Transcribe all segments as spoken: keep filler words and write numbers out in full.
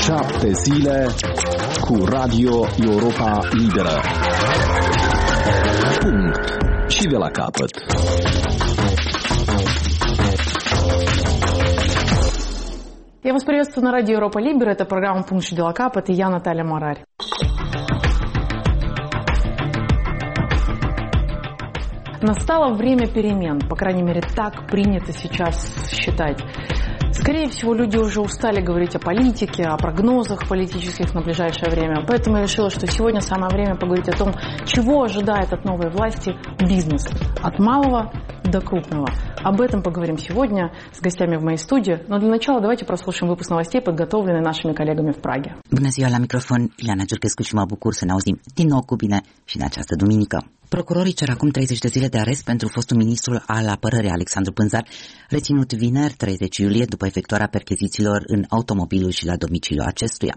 Șapte zile cu Radio Europa Liberă. Punct. Și de la capăt. Я вас приветствую на радио Европа Либера. Это программа «Пункт и дела капот», и я Наталья Марарь. Настало время перемен, по крайней мере, так принято сейчас считать. Скорее всего, люди уже устали говорить о политике, о прогнозах политических на ближайшее время. Поэтому я решила, что сегодня самое время поговорить о том, чего ожидает от новой власти бизнес. От малого до крупного. Об этом поговорим сегодня с гостями в моей студии. Но для начала давайте прослушаем выпуск новостей, подготовленный нашими коллегами в Праге. Bună ziua, la microfon, Ileana Giurchescu și mă bucur să ne auzim din nou cu bine și în această duminică. Procurorii cer acum treizeci de zile de arest pentru fostul ministru al apărării Alexandru Pânzar, reținut vineri treizeci iulie după efectuarea perchezițiilor în automobilul și la domiciliul acestuia.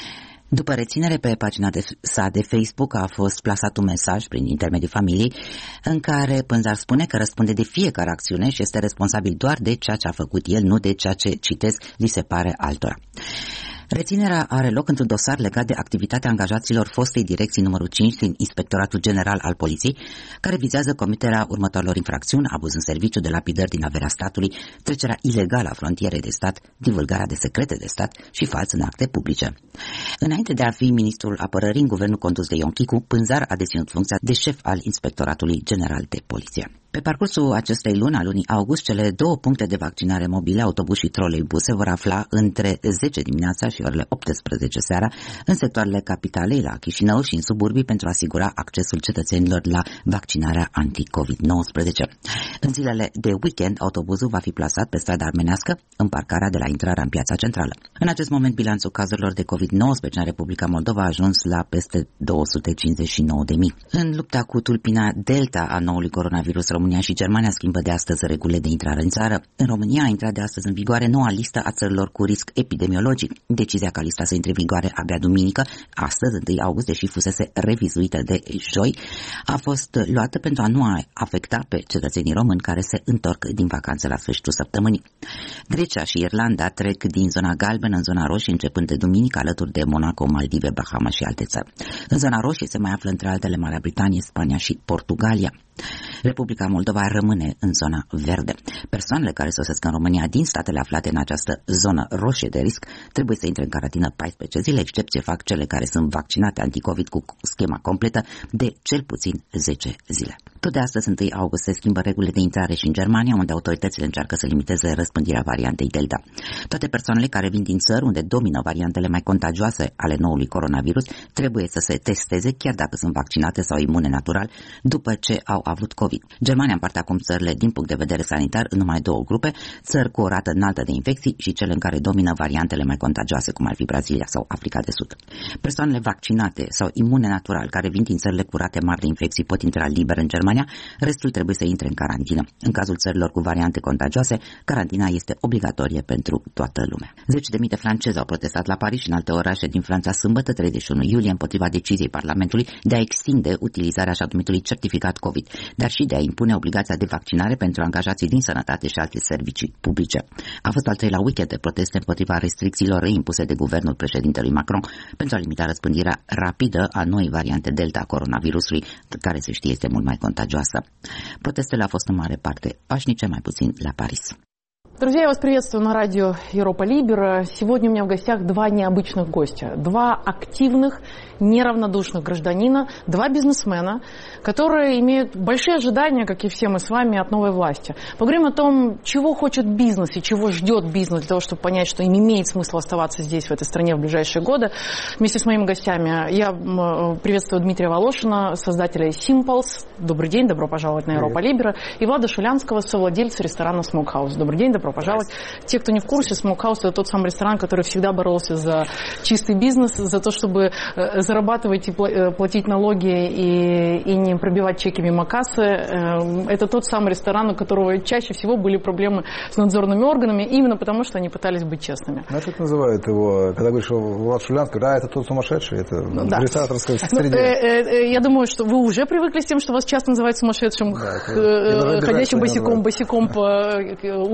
După reținere, pe pagina de, sa de Facebook a fost plasat un mesaj prin intermediul familiei în care Pânzar spune că răspunde de fiecare acțiune și este responsabil doar de ceea ce a făcut el, nu de ceea ce, citez, li se pare altora. Reținerea are loc într-un dosar legat de activitatea angajaților fostei direcții numărul cinci din Inspectoratul General al Poliției, care vizează comiterea următoarelor infracțiuni: abuz în serviciu, de lapidări din averea statului, trecerea ilegală a frontierei de stat, divulgarea de secrete de stat și fals în acte publice. Înainte de a fi ministrul apărării în guvernul condus de Ion Chicu, Pânzar a deținut funcția de șef al Inspectoratului General de Poliție. Pe parcursul acestei luni, a lunii august, cele două puncte de vaccinare mobile, autobuz și troleibuse, vor afla între zece dimineața și orele optsprezece seara în sectoarele capitalei, la Chișinău și în suburbii, pentru a asigura accesul cetățenilor la vaccinarea anti-covid nouăsprezece. În zilele de weekend, autobuzul va fi plasat pe strada armenească, în parcarea de la intrarea în piața centrală. În acest moment, bilanțul cazurilor de covid nouăsprezece în Republica Moldova a ajuns la peste două sute cincizeci și nouă de mii. În lupta cu tulpina Delta a noului coronavirus, România și Germania schimbă de astăzi regulile de intrare în țară. În România a intrat de astăzi în vigoare noua listă a țărilor cu risc epidemiologic. Decizia ca lista să intre în vigoare abia duminică, astăzi, întâi august, deși fusese revizuită de joi, a fost luată pentru a nu afecta pe cetățenii români care se întorc din vacanță la sfârșitul săptămânii. Grecia și Irlanda trec din zona galbenă în zona roșie începând de duminică, alături de Monaco, Maldive, Bahama și alte țări. În zona roșie se mai află între altele Marea Britanie, Spania și Portugalia. Republica Moldova rămâne în zona verde. Persoanele care sosesc în România din statele aflate în această zonă roșie de risc trebuie să intre în carantină paisprezece zile, excepție fac cele care sunt vaccinate anticovid cu schema completă de cel puțin zece zile. Tot de astăzi, întâi august, se schimbă regulile de intrare și în Germania, unde autoritățile încearcă să limiteze răspândirea variantei Delta. Toate persoanele care vin din țări unde domină variantele mai contagioase ale noului coronavirus trebuie să se testeze, chiar dacă sunt vaccinate sau imune natural, după ce au avut COVID. Germania împarte acum țările din punct de vedere sanitar în numai două grupe: țări cu o rată înaltă de infecții și cele în care domină variantele mai contagioase, cum ar fi Brazilia sau Africa de Sud. Persoanele vaccinate sau imune natural care vin din țările cu rate mari de infecții pot intra liber în Germania, restul trebuie să intre în carantină. În cazul țărilor cu variante contagioase, carantina este obligatorie pentru toată lumea. Zeci de mii de francezi au protestat la Paris și în alte orașe din Franța sâmbătă, treizeci și unu iulie, împotriva deciziei Parlamentului de a extinde utilizarea așa numitului certificat COVID, dar și de a impune obligația de vaccinare pentru angajații din sănătate și alte servicii publice. A fost al treilea weekend de proteste împotriva restricțiilor reimpuse de guvernul președintelui Macron pentru a limita răspândirea rapidă a noii variante Delta a coronavirusului, care se știe este mult mai contagioasă. Protestele au fost în mare parte pașnice, mai puțin la Paris. Друзья, я вас приветствую на радио Европа Либера. Сегодня у меня в гостях два необычных гостя. Два активных, неравнодушных гражданина, два бизнесмена, которые имеют большие ожидания, как и все мы с вами, от новой власти. Поговорим о том, чего хочет бизнес и чего ждет бизнес для того, чтобы понять, что им имеет смысл оставаться здесь, в этой стране, в ближайшие годы. Вместе с моими гостями я приветствую Дмитрия Волошина, создателя Simples. Добрый день, добро пожаловать на Европа Либера. И Влада Шулянского, совладельца ресторана Smokehouse. Добрый день, добро пожаловать. Те, кто не в курсе, Smokehouse — это тот самый ресторан, который всегда боролся за чистый бизнес, за то, чтобы зарабатывать и платить налоги и, и не пробивать чеки мимо кассы. Это тот самый ресторан, у которого чаще всего были проблемы с надзорными органами, именно потому, что они пытались быть честными. Знаешь, как называют его, когда говоришь, Влад Шулянский, да, это тот сумасшедший, это да. В рестораторской среде. Ну, э, э, я думаю, что вы уже привыкли с тем, что вас часто называют сумасшедшим, да, х, ходящим босиком, босиком по улицам Кишинева.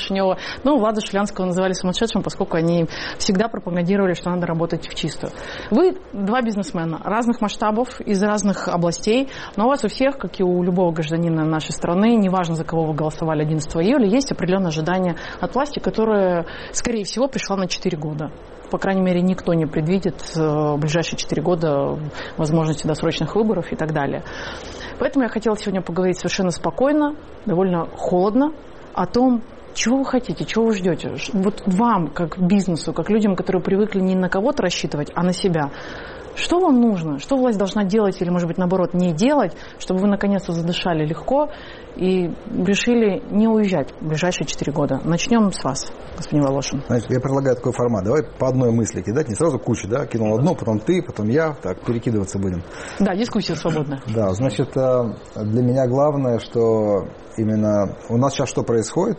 Кишинева. Ну, Влада Шулянского называли сумасшедшим, поскольку они всегда пропагандировали, что надо работать в чистую. Вы два бизнесмена разных масштабов, из разных областей, но у вас у всех, как и у любого гражданина нашей страны, неважно, за кого вы голосовали одиннадцатого июля, есть определенное ожидание от власти, которое, скорее всего, пришла на четыре года. По крайней мере, никто не предвидит в ближайшие четыре года возможности досрочных выборов и так далее. Поэтому я хотела сегодня поговорить совершенно спокойно, довольно холодно о том, чего вы хотите, чего вы ждете. Вот вам, как бизнесу, как людям, которые привыкли не на кого-то рассчитывать, а на себя. Что вам нужно? Что власть должна делать или, может быть, наоборот, не делать, чтобы вы наконец-то задышали легко и решили не уезжать в ближайшие четыре года? Начнем с вас, господин Волошин. Значит, я предлагаю такой формат. Давай по одной мысли кидать, не сразу кучу, да? Кинул одну, потом ты, потом я, так, перекидываться будем. Да, дискуссия свободная. Да, значит, для меня главное, что именно у нас сейчас что происходит?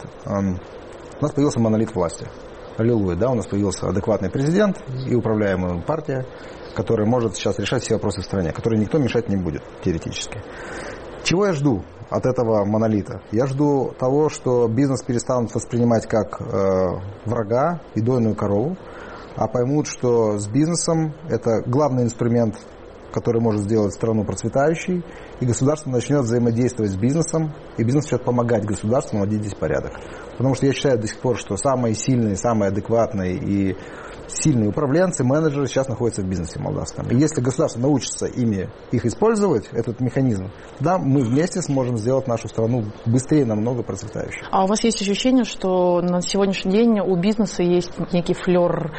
У нас появился монолит власти. Аллилуйя, да, у нас появился адекватный президент и управляемая партия, которая может сейчас решать все вопросы в стране, которой никто мешать не будет, теоретически. Чего я жду от этого монолита? Я жду того, что бизнес перестанут воспринимать как э, врага и дойную корову, а поймут, что с бизнесом это главный инструмент, который может сделать страну процветающей, и государство начнет взаимодействовать с бизнесом, и бизнес начнет помогать государству наводить здесь порядок. Потому что я считаю до сих пор, что самые сильные, самые адекватные и сильные управленцы, менеджеры сейчас находятся в бизнесе молдавском. И если государство научится ими их использовать, этот механизм, да, мы вместе сможем сделать нашу страну быстрее, намного процветающей. А у вас есть ощущение, что на сегодняшний день у бизнеса есть некий флер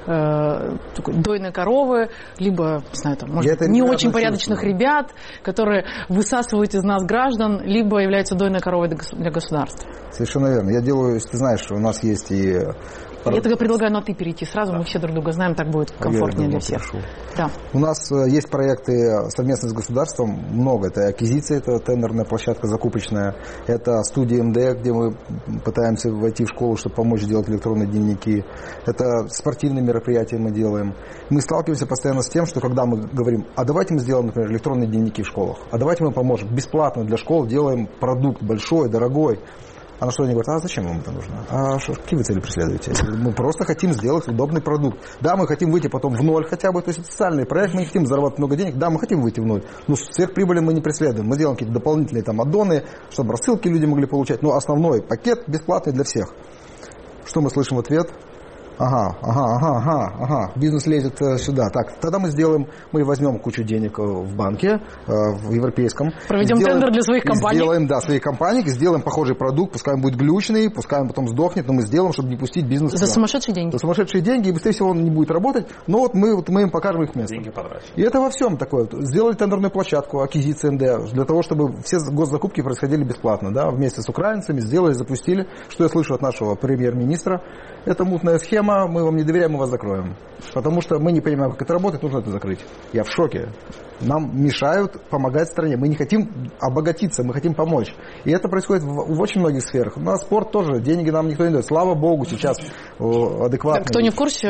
э, такой дойной коровы, либо, не знаю, там, может, не очень порядочных чувствую. Ребят, которые высасывают из нас граждан, либо являются дойной коровой для государства? Совершенно верно. Я делаю, ты знаешь, у нас есть и... Я тогда предлагаю на «ты» перейти сразу, да. Мы все друг друга знаем, так будет комфортнее для всех. Да. У нас есть проекты совместно с государством, много. Это аквизиция, это тендерная площадка закупочная, это студия эм дэ, где мы пытаемся войти в школу, чтобы помочь делать электронные дневники, это спортивные мероприятия мы делаем. Мы сталкиваемся постоянно с тем, что когда мы говорим, а давайте мы сделаем, например, электронные дневники в школах, а давайте мы поможем, бесплатно для школ делаем продукт большой, дорогой. А на что они говорят, а зачем вам это нужно? А что, какие вы цели преследуете? Мы просто хотим сделать удобный продукт. Да, мы хотим выйти потом в ноль хотя бы, то есть это социальный проект, мы не хотим заработать много денег, да, мы хотим выйти в ноль. Но сверхприбыли мы не преследуем. Мы делаем какие-то дополнительные там аддоны, чтобы рассылки люди могли получать. Но основной пакет бесплатный для всех. Что мы слышим в ответ? Ага, ага, ага, ага, ага, бизнес лезет э, сюда. Так, тогда мы сделаем, мы возьмем кучу денег в банке, э, в европейском. Проведем сделаем, тендер для своих компаний. Сделаем, да, своих компаний, сделаем похожий продукт, пускай он будет глючный, пускай он потом сдохнет, но мы сделаем, чтобы не пустить бизнес. За сумасшедшие деньги. За сумасшедшие деньги, и быстрее всего он не будет работать, но вот мы, вот мы им покажем их место. Деньги потрачены. И это во всем такое. Сделали тендерную площадку, аквизиция эм дэ, для того, чтобы все госзакупки происходили бесплатно, да, вместе с украинцами, сделали, запустили. Что я слышу от нашего премьер-министра? Это мутная схема, мы вам не доверяем, мы вас закроем. Потому что мы не понимаем, как это работает, нужно это закрыть. Я в шоке. Нам мешают помогать стране. Мы не хотим обогатиться, мы хотим помочь. И это происходит в, в очень многих сферах. На спорт тоже. Деньги нам никто не дает. Слава богу, сейчас адекватно. Кто не в курсе,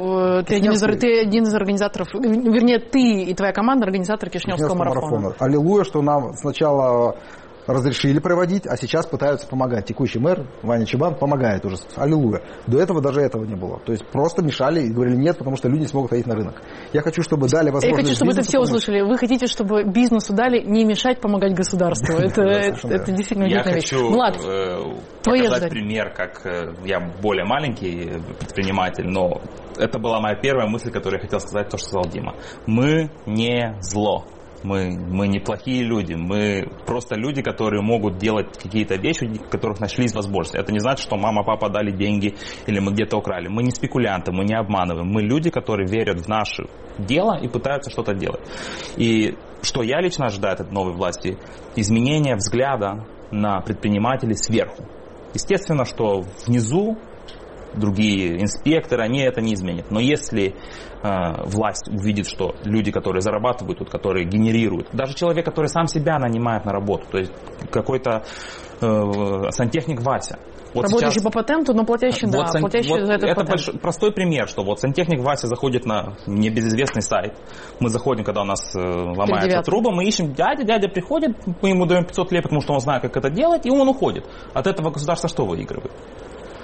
ты один, из, ты один из организаторов, вернее, ты и твоя команда организаторы Кишиневского, Кишиневского марафона. марафона. Аллилуйя, что нам сначала разрешили проводить, а сейчас пытаются помогать. Текущий мэр Ваня Чебан помогает уже. Аллилуйя. До этого даже этого не было. То есть просто мешали и говорили нет, потому что люди не смогут ходить на рынок. Я хочу, чтобы дали возможность. Я хочу, чтобы это все помочь. Услышали. Вы хотите, чтобы бизнесу дали не мешать помогать государству. Это действительно удивительная вещь. Влад, показать пример, как я более маленький предприниматель, но это была моя первая мысль, которую я хотел сказать, то, что сказал Дима. Мы не зло. Мы, мы не плохие люди, мы просто люди, которые могут делать какие-то вещи, у которых нашлись возможности. Это не значит, что мама, папа дали деньги или мы где-то украли. Мы не спекулянты, мы не обманываем. Мы люди, которые верят в наше дело и пытаются что-то делать. И что я лично ожидаю от новой власти? Изменение взгляда на предпринимателей сверху. Естественно, что внизу другие инспекторы, они это не изменят. Но если э, власть увидит, что люди, которые зарабатывают, тут, которые генерируют, даже человек, который сам себя нанимает на работу, то есть какой-то э, сантехник Вася. Вот работающий сейчас, по патенту, но платящий, вот да, сан, платящий вот за этот это патент. Большой, простой пример, что вот сантехник Вася заходит на небезызвестный сайт. Мы заходим, когда у нас э, ломается труба, мы ищем дядя, дядя приходит, мы ему даем пятьсот лет, потому что он знает, как это делать, и он уходит. От этого государство что выигрывает?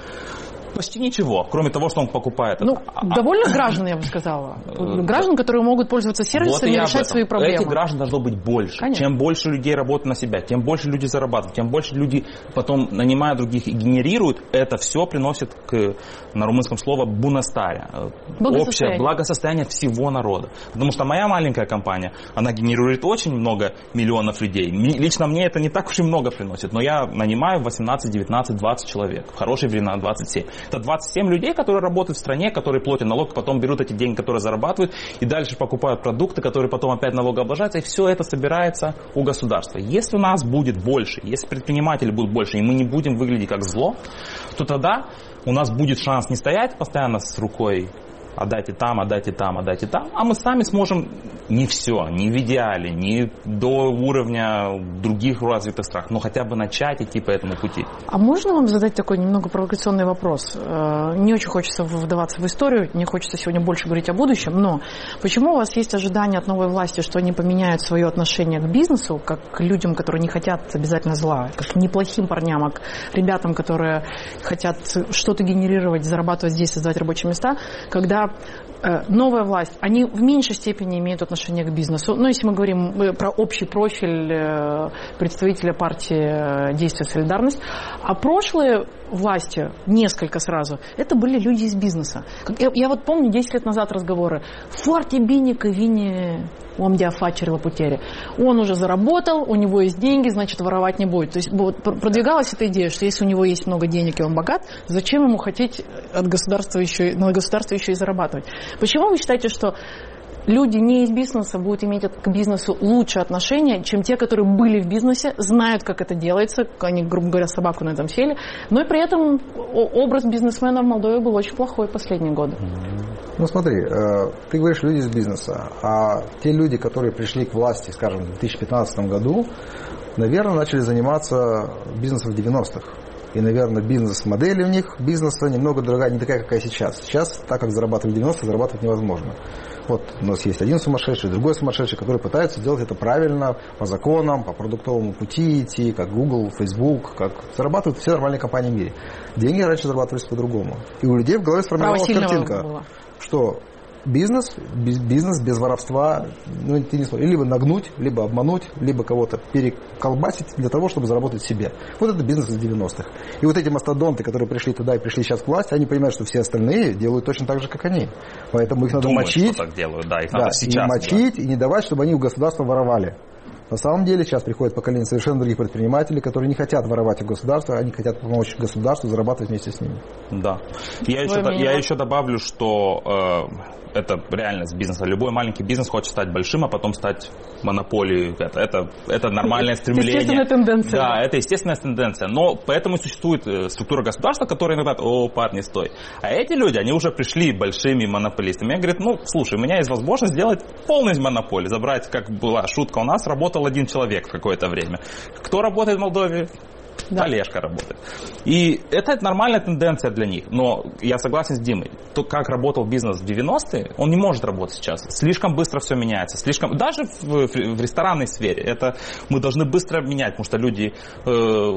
почти ничего, кроме того, что он покупает. Ну, а, довольно граждан, я бы сказала. Граждан, которые могут пользоваться сервисами вот и решать свои проблемы. Этих граждан должно быть больше. Конечно. Чем больше людей работают на себя, тем больше люди зарабатывают, тем больше люди потом, нанимая других и генерируют, это все приносит к, на румынском слово, бунастаря. Общее благосостояние всего народа. Потому что моя маленькая компания, она генерирует очень много миллионов людей. Лично мне это не так уж и много приносит, но я нанимаю восемнадцать, девятнадцать, двадцать человек. В хорошие времена двадцать семь. Это двадцать семь людей, которые работают в стране, которые платят налог, потом берут эти деньги, которые зарабатывают, и дальше покупают продукты, которые потом опять налогообложаются, и все это собирается у государства. Если у нас будет больше, если предприниматели будут больше, и мы не будем выглядеть как зло, то тогда у нас будет шанс не стоять постоянно с рукой отдайте там, отдайте там, отдайте там, а мы сами сможем не все, не в идеале, не до уровня других развитых стран, но хотя бы начать идти по этому пути. А можно вам задать такой немного провокационный вопрос? Не очень хочется вдаваться в историю, не хочется сегодня больше говорить о будущем, но почему у вас есть ожидание от новой власти, что они поменяют свое отношение к бизнесу, как к людям, которые не хотят обязательно зла, как к неплохим парням, а к ребятам, которые хотят что-то генерировать, зарабатывать здесь, создавать рабочие места, когда новая власть, они в меньшей степени имеют отношение к бизнесу. Но если мы говорим про общий профиль представителя партии «Действие и солидарность», а прошлые власти, несколько сразу, это были люди из бизнеса. Я, я вот помню десять лет назад разговоры. «Форти биника вини омдя фачерила путери». Он уже заработал, у него есть деньги, значит, воровать не будет. То есть вот, продвигалась эта идея, что если у него есть много денег и он богат, зачем ему хотеть от государства еще, на государство еще и зарабатывать? Почему вы считаете, что люди не из бизнеса будут иметь к бизнесу лучшее отношение, чем те, которые были в бизнесе, знают, как это делается, они, грубо говоря, собаку на этом сели, но и при этом образ бизнесмена в Молдове был очень плохой в последние годы. Ну смотри, ты говоришь люди из бизнеса, а те люди, которые пришли к власти, скажем, в две тысячи пятнадцатом году, наверное, начали заниматься бизнесом в девяностых. И, наверное, бизнес-модель у них бизнеса немного другая, не такая, какая сейчас. Сейчас, так как зарабатывали в девяностых, зарабатывать невозможно. Вот у нас есть один сумасшедший, другой сумасшедший, который пытается делать это правильно, по законам, по продуктовому пути идти, как Google, Facebook, как зарабатывают все нормальные компании в мире. Деньги раньше зарабатывались по-другому. И у людей в голове сформировалась картинка, было. Что бизнес, бизнес без воровства, ну, ты не сможешь, либо нагнуть, либо обмануть, либо кого-то переколбасить для того, чтобы заработать себе. Вот это бизнес из девяностых. И вот эти мастодонты, которые пришли туда и пришли сейчас к власти, они понимают, что все остальные делают точно так же, как они. Поэтому их надо Думают, мочить, что так делают. Да, их да, надо сейчас, и мочить, да. и не давать, чтобы они у государства воровали. На самом деле сейчас приходит поколение совершенно других предпринимателей, которые не хотят воровать у государства, они хотят помочь государству зарабатывать вместе с ними. Да. Я, еще, я еще добавлю, что э, это реальность бизнеса. Любой маленький бизнес хочет стать большим, а потом стать монополией. Это, это, это нормальное стремление. Естественная тенденция. Да, это естественная тенденция. Но поэтому существует структура государства, которая иногда, о, парни, стой. А эти люди, они уже пришли большими монополистами. Я говорю, ну, слушай, у меня есть возможность сделать полную монополию, забрать, как была шутка у нас, работал один человек в какое-то время. Кто работает в Молдове? Да. Олежка работает. И это нормальная тенденция для них. Но я согласен с Димой. То, как работал бизнес в девяностые, он не может работать сейчас. Слишком быстро все меняется. Слишком... Даже в, в ресторанной сфере это мы должны быстро менять, потому что люди э,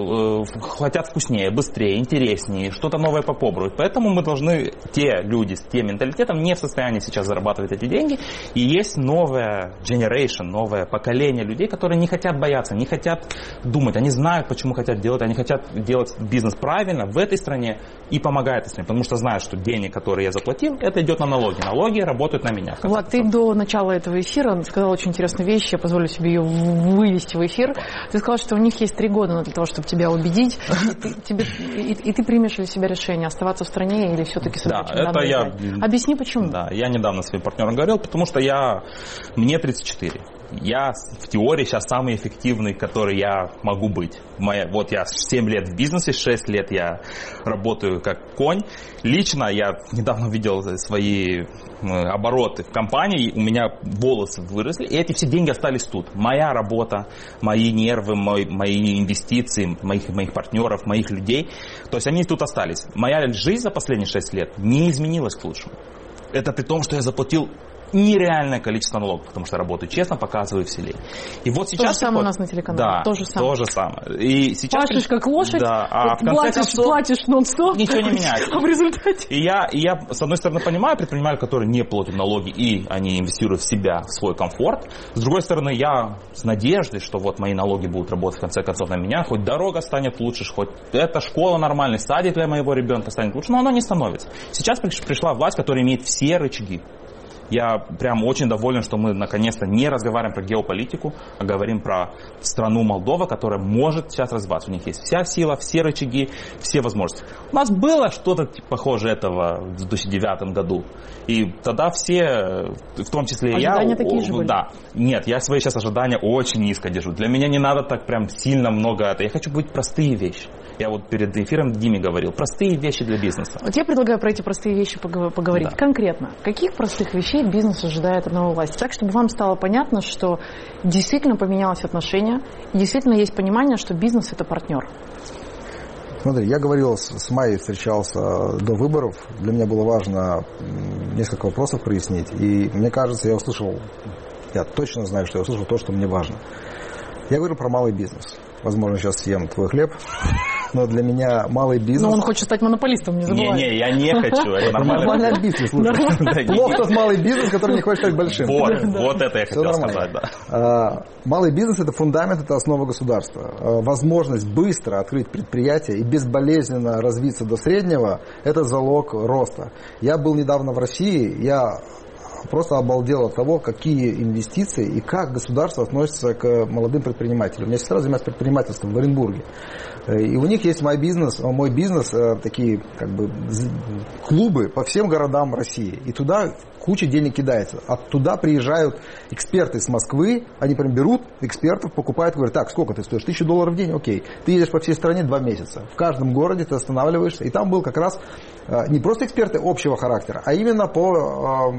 э, хотят вкуснее, быстрее, интереснее, что-то новое попробовать. Поэтому мы должны, те люди с тем менталитетом, не в состоянии сейчас зарабатывать эти деньги. И есть новая generation, новое поколение людей, которые не хотят бояться, не хотят думать. Они знают, почему хотят делать. Они хотят делать бизнес правильно в этой стране и помогают этой стране, потому что знают, что денег, которые я заплатил, это идет на налоги. Налоги работают на меня. Влад, ты до начала этого эфира сказал очень интересную вещь, я позволю себе ее вывести в эфир. Ты сказал, что у них есть три года для того, чтобы тебя убедить, и ты, тебе, и, и ты примешь для себя решение, оставаться в стране или все-таки создать да, это я, Объясни, почему. Да, я недавно своим партнером говорил, потому что я, мне тридцать четыре. Я в теории сейчас самый эффективный, который я могу быть. Моя, вот я семь лет в бизнесе, шесть лет я работаю как конь. Лично я недавно видел свои обороты в компании, у меня волосы выросли, и эти все деньги остались тут. Моя работа, мои нервы, мои, мои инвестиции, моих, моих партнеров, моих людей. То есть они тут остались. Моя жизнь за последние шесть лет не изменилась к лучшему. Это при том, что я заплатил нереальное количество налогов, потому что работаю честно, показываю в селе. И вот сейчас... То же самое у нас на телеканале. Да, то же самое. То же самое. И сейчас... Пашешь как лошадь, да, а вот в конце платишь, концов, платишь нон-стоп. Ничего не меняется. А в результате... И я, и я, с одной стороны, понимаю предпринимателей, которые не платят налоги, и они инвестируют в себя, в свой комфорт. С другой стороны, я с надеждой, что вот мои налоги будут работать в конце концов на меня, хоть дорога станет лучше, хоть эта школа нормальный, садик для моего ребенка станет лучше, но оно не становится. Сейчас пришла власть, которая имеет все рычаги. Я прям очень доволен, что мы наконец-то не разговариваем про геополитику, а говорим про страну Молдова, которая может сейчас развиваться. У них есть вся сила, все рычаги, все возможности. У нас было что-то похоже этого в две тысячи девятом году. И тогда все, в том числе и я... Ожидания такие же были? Да. Нет, я свои сейчас ожидания очень низко держу. Для меня не надо так прям сильно много это. Я хочу быть простые вещи. Я вот перед эфиром Диме говорил. Простые вещи для бизнеса. Вот я предлагаю про эти простые вещи поговорить. Да. Конкретно. Каких простых вещей бизнес ожидает от новой власти? Так, чтобы вам стало понятно, что действительно поменялось отношение, и действительно есть понимание, что бизнес – это партнер. Смотри, я говорил с, с Майей, встречался до выборов. Для меня было важно несколько вопросов прояснить. И мне кажется, я услышал, я точно знаю, что я услышал то, что мне важно. Я говорю про малый бизнес. Возможно, сейчас съем твой хлеб, но для меня малый бизнес... Но он хочет стать монополистом, не забывай. Не-не, я не хочу. Это нормальный бизнес, слушай. Плохо тот малый бизнес, который не хочет стать большим. Вот, вот это я хотел сказать, да. Малый бизнес – это фундамент, это основа государства. Возможность быстро открыть предприятие и безболезненно развиться до среднего – это залог роста. Я был недавно в России, я... просто обалдел от того, какие инвестиции и как государство относится к молодым предпринимателям. У меня сестра занимается предпринимательством в Оренбурге. И у них есть мой бизнес, мой бизнес, такие как бы клубы по всем городам России. И туда куча денег кидается. Оттуда приезжают эксперты с Москвы, они прям берут экспертов, покупают, говорят, так, сколько ты стоишь? Тысячу долларов в день? Окей. Ты едешь по всей стране два месяца. В каждом городе ты останавливаешься. И там был как раз не просто эксперты общего характера, а именно по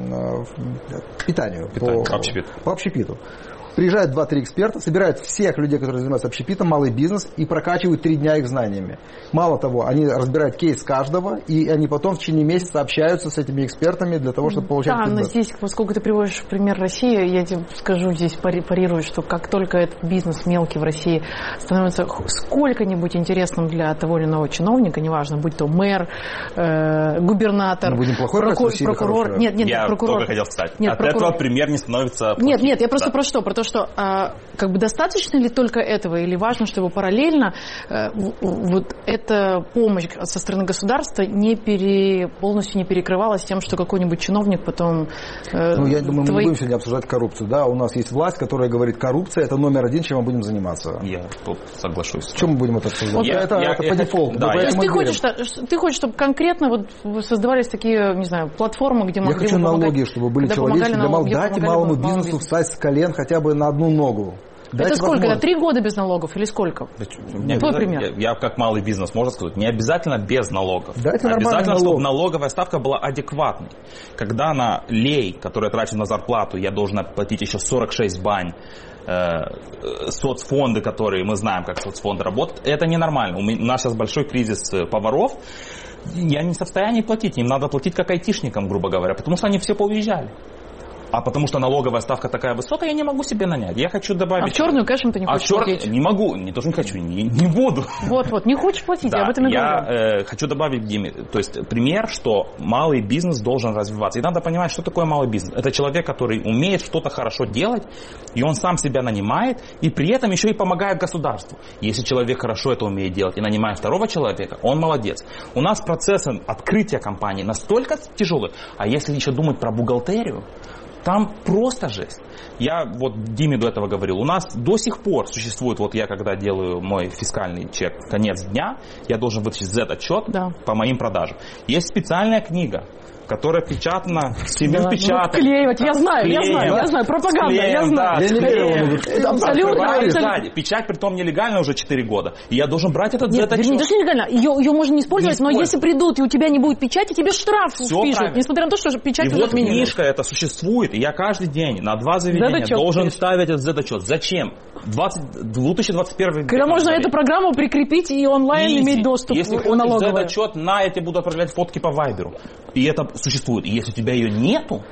питанию, Питание, по, общепит. по общепиту. Приезжают два-три эксперта, собирают всех людей, которые занимаются общепитом, малый бизнес, и прокачивают три дня их знаниями. Мало того, они разбирают кейс каждого, и они потом в течение месяца общаются с этими экспертами для того, чтобы получать да, фидбэк. Но здесь, поскольку ты приводишь пример России, я тебе скажу, здесь парирую, что как только этот бизнес мелкий в России становится сколько-нибудь интересным для того или иного чиновника, неважно, будь то мэр, э, губернатор, мы будем плохой прокур, прокурор. Нет, нет, я прокурор. только хотел сказать. Нет, От прокурор. этого пример не становится плохим. Нет, нет, я просто да. про что? Про то, что а, как бы достаточно ли только этого, или важно, чтобы параллельно а, вот эта помощь со стороны государства не пере, полностью не перекрывалась тем, что какой-нибудь чиновник потом... Э, ну, я думаю, твои... мы не будем сегодня обсуждать коррупцию. Да, у нас есть власть, которая говорит, коррупция – это номер один, чем мы будем заниматься. Я тут соглашусь. Чем мы будем это обсуждать? Вот я, это я, это я, по я, дефолту. Да, то есть ты хочешь, что, ты хочешь, чтобы конкретно вот создавались такие, не знаю, платформы, где могли Я хочу налоги, чтобы были человеческие. Для мал... Дайте малому бизнесу бизнес. встать с колен хотя бы на одну ногу. Дайте это сколько? Это три года без налогов или сколько? Не Твой пример. Я, я как малый бизнес, можно сказать, не обязательно без налогов. Дайте обязательно, налог. чтобы налоговая ставка была адекватной. Когда на лей, который я трачу на зарплату, я должен платить еще сорок шесть бань, э, соцфонды, которые мы знаем, как соцфонды работают, это ненормально. У нас сейчас большой кризис поваров. Я не в состоянии платить. Им надо платить как айтишникам, грубо говоря, потому что они все поуезжали. А потому что налоговая ставка такая высокая, я не могу себе нанять. Я хочу добавить... А в черную, конечно, ты не хочешь а чер... платить? Не могу, не то, что не хочу, не, не буду. Вот-вот, не хочешь платить, да, я об этом и я, говорю. Я э, хочу добавить, Диме, то есть пример, что малый бизнес должен развиваться. И надо понимать, что такое малый бизнес. Это человек, который умеет что-то хорошо делать, и он сам себя нанимает, и при этом еще и помогает государству. Если человек хорошо это умеет делать и нанимает второго человека, он молодец. У нас процессы открытия компании настолько тяжелые, а если еще думать про бухгалтерию, там просто жесть. Я вот Диме до этого говорил, у нас до сих пор существует, вот я когда делаю мой фискальный чек в конец дня, я должен вытащить зет-отчет да. по моим продажам. Есть специальная книга, которая печатана, семью да, печаток. Ну, клеивать, я знаю, клеем, я знаю, да? я знаю, пропаганда, клеем, я знаю. Да, я не абсолютно, абсолютно. Печать, притом нелегально уже четыре года. И я должен брать этот Нет, зет-отчет. Не даже нелегально, ее, ее можно не использовать, не но если придут и у тебя не будет печати, тебе штраф Все впишут, правильно. несмотря на то, что печать и уже вот отменена. Книжка эта существует, и я каждый день на два заведения должен ставить этот зет-отчет. Зачем? две тысячи двадцать первый Когда можно эту программу прикрепить и онлайн Easy. Иметь доступ если в налоговую. Если зет-отчет, на, я тебе буду отправлять фотки по вайберу. И это существует. И если у тебя ее нету,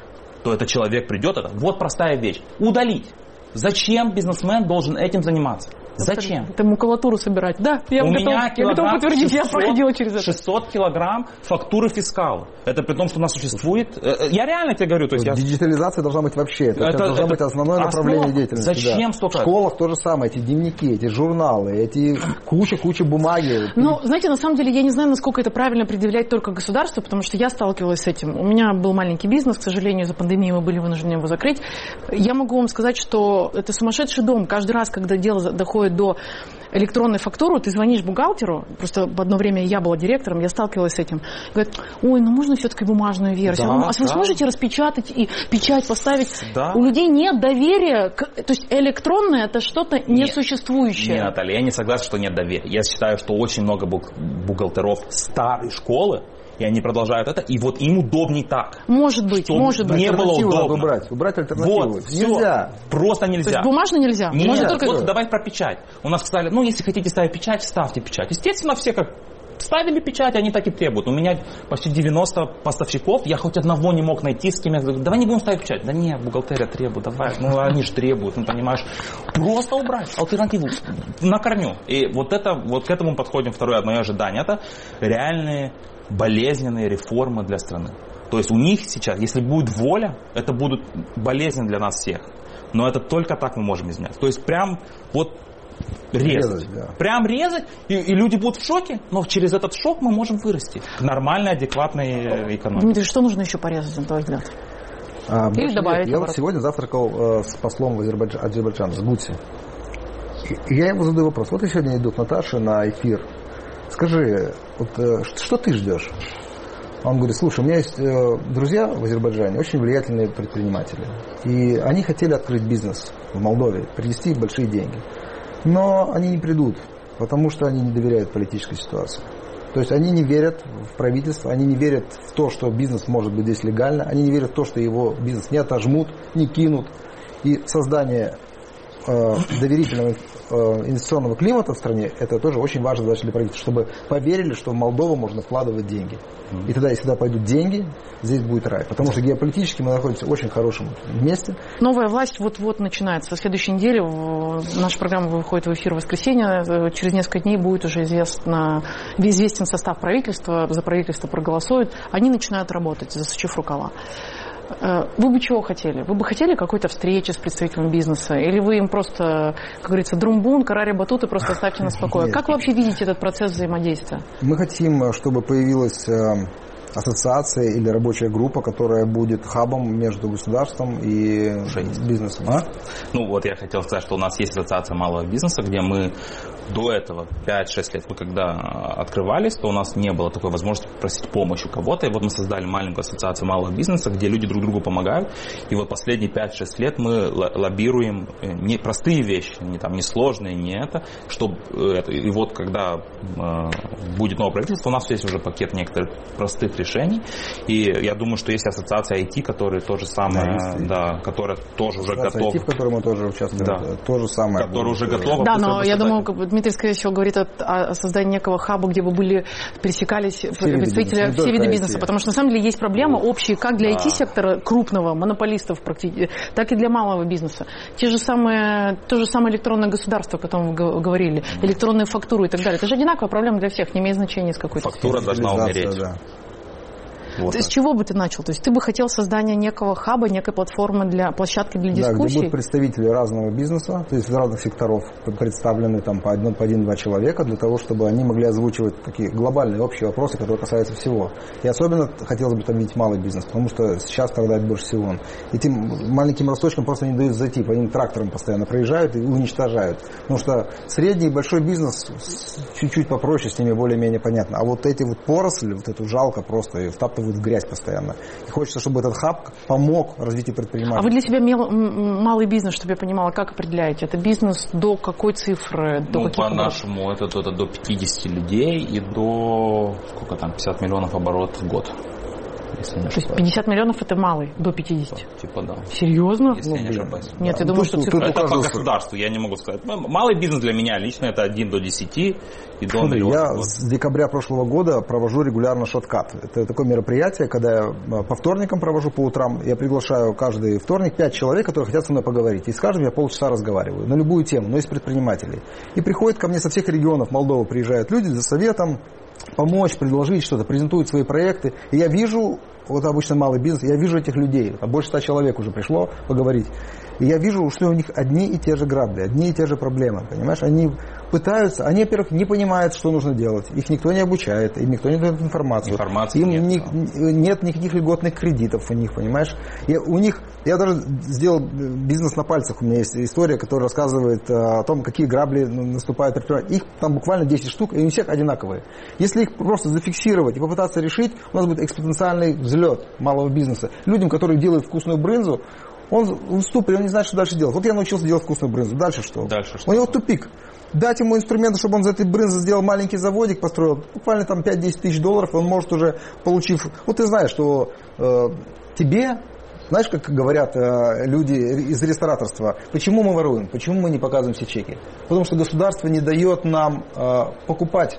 то этот человек придет, это вот простая вещь. Удалить. Зачем бизнесмен должен этим заниматься? Зачем? Это макулатуру собирать. Да, я У готов, меня я готов подтвердить, шестьсот, я проходила через это. шестьсот килограмм фактуры фискала. Это при том, что у нас существует... Я реально тебе говорю. То есть я... Диджитализация должна быть вообще. Это, это должно это быть основное основа... направление деятельности. Зачем да. столько? В школах то же самое. Эти дневники, эти журналы, эти куча-куча бумаги. Ну, знаете, на самом деле, я не знаю, насколько это правильно предъявлять только государству, потому что я сталкивалась с этим. У меня был маленький бизнес, к сожалению, из-за пандемии мы были вынуждены его закрыть. Я могу вам сказать, что это сумасшедший дом. Каждый раз, когда дело доходит до электронной фактуры, ты звонишь бухгалтеру, просто в одно время я была директором, я сталкивалась с этим, говорит, ой, ну можно все-таки бумажную версию, да, а вы да. сможете распечатать и печать поставить? Да. У людей нет доверия, к... то есть электронное это что-то несуществующее. Нет, Наталья, я не согласен, что нет доверия. Я считаю, что очень много бухгалтеров старой школы, и они продолжают это, и вот им удобней так. Может быть, может быть. Не было удобно. Убрать, убрать альтернативу. Вот, нельзя. Просто нельзя. То есть бумажно нельзя? Нет, Можно только... вот давай про печать. У нас сказали, ну, если хотите ставить печать, ставьте печать. Естественно, все как ставили печать, они так и требуют. У меня почти девяносто поставщиков, я хоть одного не мог найти, с кем я говорю, давай не будем ставить печать. Да нет, бухгалтерия требует, давай. Ну, они же требуют, ну, понимаешь. Просто убрать альтернативу на корню. И вот это, вот к этому подходим, второе мое ожидание. Это реальные болезненные реформы для страны. То есть у них сейчас, если будет воля, это будут болезни для нас всех. Но это только так мы можем изменять. То есть прям вот резать. резать да. Прям резать, и, и люди будут в шоке, но через этот шок мы можем вырасти к нормальной, адекватной экономике. Дмитрий, что нужно еще порезать, на твой взгляд? А, Или добавить? Я вот сегодня завтракал э, с послом в Азербайдж... Азербайджана, с Гутси. И я ему задаю вопрос. Вот и сегодня идут Наташа на эфир. Скажи, вот, э, что ты ждешь? Он говорит, слушай, у меня есть э, друзья в Азербайджане, очень влиятельные предприниматели. И они хотели открыть бизнес в Молдове, принести большие деньги. Но они не придут, потому что они не доверяют политической ситуации. То есть они не верят в правительство, они не верят в то, что бизнес может быть здесь легально, они не верят в то, что его бизнес не отожмут, не кинут. И создание э, доверительного э, инвестиционного климата в стране, это тоже очень важная задача для правительства, чтобы поверили, что в Молдову можно вкладывать деньги. И тогда, если сюда пойдут деньги, здесь будет рай. Потому что геополитически мы находимся в очень хорошем месте. Новая власть вот-вот начинается. Со следующей недели наша программа выходит в эфир в воскресенье. Через несколько дней будет уже известно, известен состав правительства. За правительство проголосуют. Они начинают работать, засучив рукава. Вы бы чего хотели? Вы бы хотели какой-то встречи с представителями бизнеса? Или вы им просто, как говорится, друмбун, карари батут и просто оставьте нас в покое? Как вы вообще видите этот процесс взаимодействия? Мы хотим, чтобы появилась ассоциация или рабочая группа, которая будет хабом между государством и бизнесом. А? Ну вот я хотел сказать, что у нас есть ассоциация малого бизнеса, где мы до этого пять-шесть лет, мы когда открывались, то у нас не было такой возможности попросить помощь у кого-то. И вот мы создали маленькую ассоциацию малого бизнеса, где люди друг другу помогают. И вот последние пять-шесть лет мы лоббируем не простые вещи, не, там, не сложные, не это, чтобы это. И вот когда э, будет новое правительство, у нас есть уже пакет некоторых простых решений. И я думаю, что есть ассоциация ай ти, которая то же самое, да, да, которая тоже уже готова. ай ти, в которой мы тоже участвуем, да. то же самое. Которая уже готова. Да, но я думаю, как бы Дмитрий, скорее всего, говорит о, о создании некого хаба, где бы были, пересекались все представители, все виды бизнеса. Потому что на самом деле есть проблемы общие как для да. ай ти-сектора крупного, монополистов практически, так и для малого бизнеса. Те же самые, то же самое электронное государство, о котором вы говорили, электронные фактуры и так далее. Это же одинаковая проблема для всех, не имеет значения с какой-то. Фактура должна умереть. Да. Вот. С чего бы ты начал? То есть ты бы хотел создания некого хаба, некой платформы для площадки для дискуссий? Да, где будут представители разного бизнеса, то есть из разных секторов представлены там по один, по один-два человека, для того, чтобы они могли озвучивать такие глобальные общие вопросы, которые касаются всего. И особенно хотелось бы там видеть малый бизнес, потому что сейчас страдает больше всего. Этим маленьким росточкам просто не дают зайти, по ним трактором постоянно проезжают и уничтожают. Потому что средний и большой бизнес чуть-чуть попроще, с ними более-менее понятно. А вот эти вот поросли, вот эту жалко просто и втаптывают в грязь постоянно. И хочется, чтобы этот хаб помог развитию предпринимательства. А вы для себя мел, малый бизнес, чтобы я понимала, как определяете? Это бизнес до какой цифры? До ну, по-нашему, это, это до пятидесяти людей и до, сколько там, пятьдесят миллионов оборотов в год. если не ошибаюсь. То есть пятьдесят миллионов это малый, до пятидесяти? Типа да. Серьезно? Если ну, я не ошибаюсь. Нет, я думаю, тут, что тут, цифра... тут Это по государству, я не могу сказать. Малый бизнес для меня лично это один до десяти и до Смотри, миллиона. Я вот. С декабря прошлого года провожу регулярно шоткат. Это такое мероприятие, когда я по вторникам провожу по утрам. Я приглашаю каждый вторник пять человек, которые хотят со мной поговорить. И с каждым я полчаса разговариваю на любую тему, но из предпринимателей. И приходят ко мне со всех регионов Молдовы, приезжают люди за советом, помочь, предложить что-то, презентуют свои проекты. И я вижу, вот обычно малый бизнес, я вижу этих людей, больше ста человек уже пришло поговорить. И я вижу, что у них одни и те же грабли, одни и те же проблемы, понимаешь? Они пытаются, они, во-первых, не понимают, что нужно делать. Их никто не обучает, им никто не дает информацию. Информации им нет, ни, да. нет никаких льготных кредитов у них, понимаешь? Я, у них, я даже сделал бизнес на пальцах, у меня есть история, которая рассказывает о том, какие грабли наступают предпринимателям. Их там буквально десять штук, и у всех одинаковые. Если их просто зафиксировать и попытаться решить, у нас будет экспоненциальный взлет малого бизнеса. Людям, которые делают вкусную брынзу, он в ступоре, он не знает, что дальше делать. Вот я научился делать вкусную брынзу. Дальше что? Дальше что? У него тупик. Дать ему инструменты, чтобы он из этой брынзы сделал маленький заводик, построил, буквально там пять-десять тысяч долларов, он может уже, получив... Вот ты знаешь, что э, тебе... Знаешь, как говорят э, люди из рестораторства, почему мы воруем, почему мы не показываем все чеки? Потому что государство не дает нам э, покупать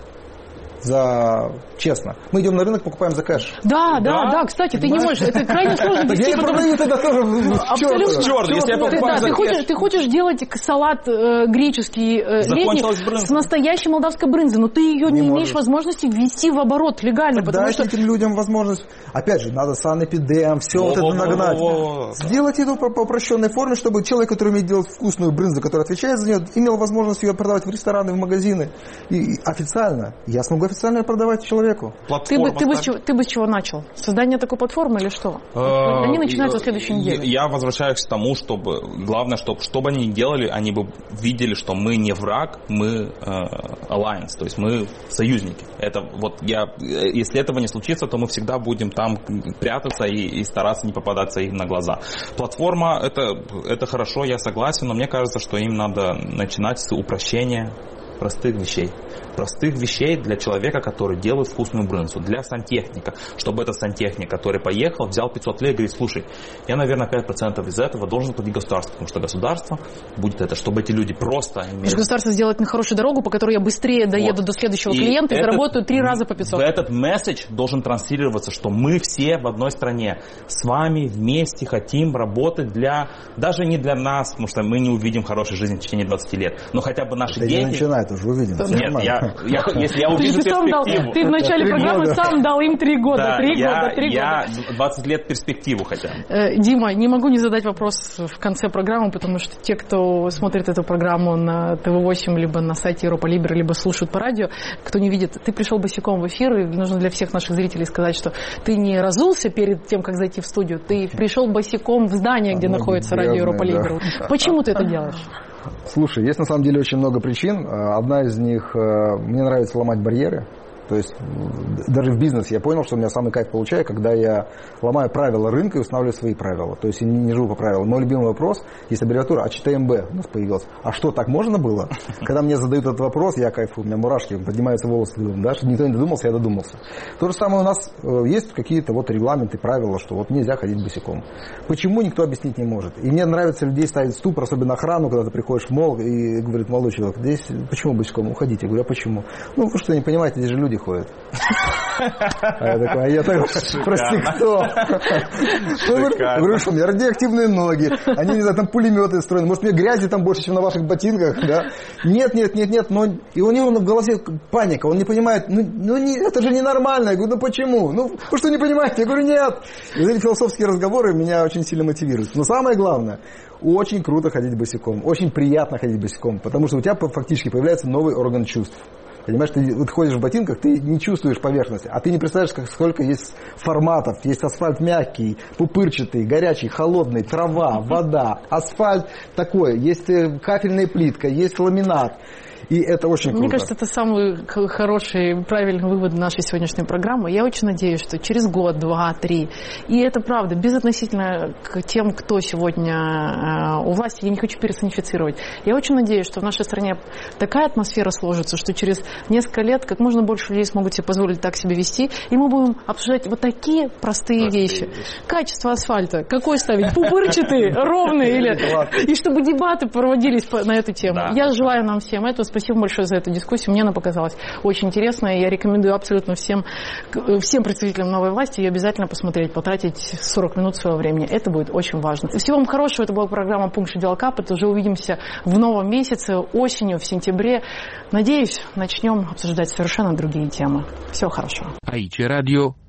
за честно. Мы идем на рынок, покупаем за кэш. Да, да, да, да, кстати, ты не можешь, это крайне сложно вести. Я не продаю тогда тоже абсолютно. Черт, если я покупаю за кэш. Ты хочешь делать салат греческий летний с настоящей молдавской брынзой, но ты ее не имеешь возможности ввести в оборот легально, потому что... Дайте этим людям возможность. Опять же, надо санэпидем, все вот это нагнать. Сделать это по упрощенной форме, чтобы человек, который умеет делать вкусную брынзу, который отвечает за нее, имел возможность ее продавать в рестораны, в магазины. И официально. Я смогу официально продавать человеку. Ты бы, ты, бы с чего, ты бы с чего начал? Создание такой платформы или что? Они начинаются в следующей неделе. Я возвращаюсь к тому, чтобы главное, чтобы что бы они ни делали, они бы видели, что мы не враг, мы э, alliance, то есть мы союзники. Это вот я, если этого не случится, то мы всегда будем там прятаться и, и стараться не попадаться им на глаза. Платформа это, это хорошо, я согласен, но мне кажется, что им надо начинать с упрощения простых вещей. Простых вещей для человека, который делает вкусную брынзу, для сантехника, чтобы этот сантехник, который поехал, взял пятьсот лей и говорит, слушай, я, наверное, пять процентов из этого должен платить государству, потому что государство будет это, чтобы эти люди просто... Имели... Государство сделает мне хорошую дорогу, по которой я быстрее доеду вот. до следующего и клиента и этот, заработаю три раза по пятьсот. Этот месседж должен транслироваться, что мы все в одной стране с вами вместе хотим работать для... Даже не для нас, потому что мы не увидим хорошей жизни в течение двадцати лет, но хотя бы наши это дети... не начинает уже, увидим. Нет, я... Я, если я увижу ты, перспективу... Дал, ты в начале три программы года. сам дал им три года. Да, три я, года, три я года. двадцать лет перспективу хотя бы. Э, Дима, не могу не задать вопрос в конце программы, потому что те, кто смотрит эту программу на тэ вэ восемь, либо на сайте Европа Либера, либо слушают по радио, кто не видит, ты пришел босиком в эфир, и нужно для всех наших зрителей сказать, что ты не разулся перед тем, как зайти в студию, ты пришел босиком в здание, где а, находится радио Европа Либера. Да. Почему ты это делаешь? Слушай, есть на самом деле очень много причин. Одна из них, мне нравится ломать барьеры. То есть даже в бизнесе я понял, что у меня самый кайф получаю, когда я ломаю правила рынка и устанавливаю свои правила. То есть я не, не живу по правилам. Мой любимый вопрос, есть аббревиатура а четыре эм бэ у нас появилась. А что, так можно было? Когда мне задают этот вопрос, я кайфую, у меня мурашки, поднимаются волосы. Да, что никто не додумался, я додумался. То же самое у нас есть какие-то вот регламенты, правила, что вот нельзя ходить босиком. Почему, никто объяснить не может. И мне нравится людей ставить ступор, особенно охрану, когда ты приходишь в молл и говорит, молодой человек, здесь почему босиком? Уходите. Я говорю, а почему? Ну, вы что, не понимаете, здесь же люди ходят. А я такой, а я такой, прости, кто? Я говорю, что у меня радиоактивные ноги, они, не знаю, там пулеметы строены, может, мне грязи там больше, чем на ваших ботинках, да? Нет, нет, нет, нет, но и у него в голове паника, он не понимает, ну, ну не, это же ненормально. Я говорю, ну почему? Ну, вы что, не понимаете? Я говорю, нет. И эти философские разговоры меня очень сильно мотивируют. Но самое главное, очень круто ходить босиком, очень приятно ходить босиком, потому что у тебя фактически появляется новый орган чувств. Понимаешь, ты вот ходишь в ботинках, ты не чувствуешь поверхности, а ты не представляешь, как, сколько есть форматов. Есть асфальт мягкий, пупырчатый, горячий, холодный, трава, вода, асфальт такой, есть кафельная плитка, есть ламинат. И это очень круто. Мне кажется, это самый хороший, правильный вывод нашей сегодняшней программы. Я очень надеюсь, что через год, два, три, и это правда, безотносительно к тем, кто сегодня у власти, я не хочу персонифицировать, я очень надеюсь, что в нашей стране такая атмосфера сложится, что через несколько лет как можно больше людей смогут себе позволить так себя вести, и мы будем обсуждать вот такие простые, простые вещи. вещи. Качество асфальта, какой ставить, пупырчатый, ровный, или... и чтобы дебаты проводились на эту тему. Да. Я желаю нам всем этого. Спасибо большое за эту дискуссию. Мне она показалась очень интересной. Я рекомендую абсолютно всем, всем представителям новой власти ее обязательно посмотреть, потратить сорок минут своего времени. Это будет очень важно. Всего вам хорошего. Это была программа «Пункт Шеделкапыт». Уже увидимся в новом месяце, осенью, в сентябре. Надеюсь, начнем обсуждать совершенно другие темы. Всего хорошего. Aici Radio